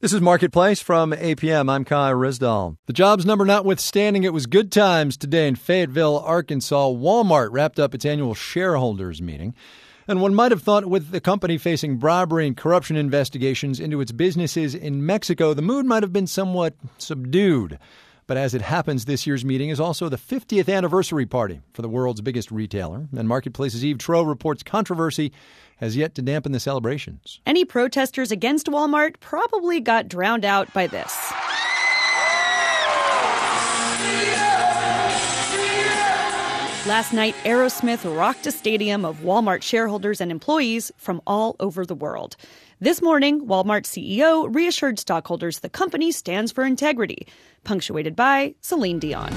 This is Marketplace from APM. I'm Kai Rizdal. The jobs number notwithstanding, it was good times today in Fayetteville, Arkansas. Walmart wrapped up its annual shareholders meeting. And one might have thought with the company facing bribery and corruption investigations into its businesses in Mexico, the mood might have been somewhat subdued. But as it happens, this year's meeting is also the 50th anniversary party for the world's biggest retailer. And Marketplace's Eve Troeh reports controversy has yet to dampen the celebrations. Any protesters against Walmart probably got drowned out by this. Last night, Aerosmith rocked a stadium of Walmart shareholders and employees from all over the world. This morning, Walmart CEO reassured stockholders the company stands for integrity, punctuated by Celine Dion.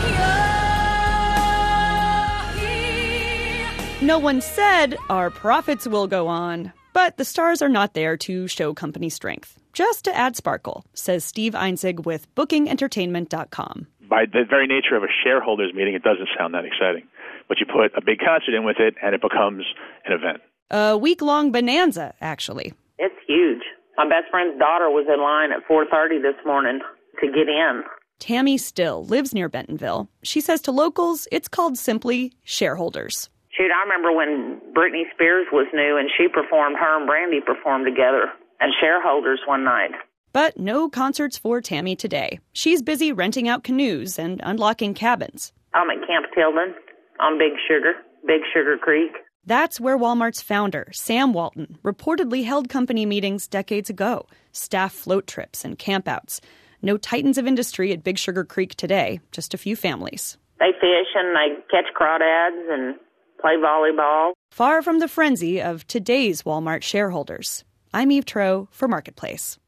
No one said our profits will go on, but the stars are not there to show company strength, just to add sparkle, says Steve Einzig with BookingEntertainment.com. By the very nature of a shareholders meeting, it doesn't sound that exciting. But you put a big concert in with it, and it becomes an event. A week-long bonanza, actually. It's huge. My best friend's daughter was in line at 4:30 this morning to get in. Tammy Still lives near Bentonville. She says to locals, it's called simply shareholders. Shoot, I remember when Britney Spears was new and she performed, her and Brandy performed together at shareholders one night. But no concerts for Tammy today. She's busy renting out canoes and unlocking cabins. I'm at Camp Tilden on Big Sugar Creek. That's where Walmart's founder, Sam Walton, reportedly held company meetings decades ago. Staff float trips and campouts. No titans of industry at Big Sugar Creek today, just a few families. They fish and they catch crawdads and play volleyball. Far from the frenzy of today's Walmart shareholders. I'm Eve Troeh for Marketplace.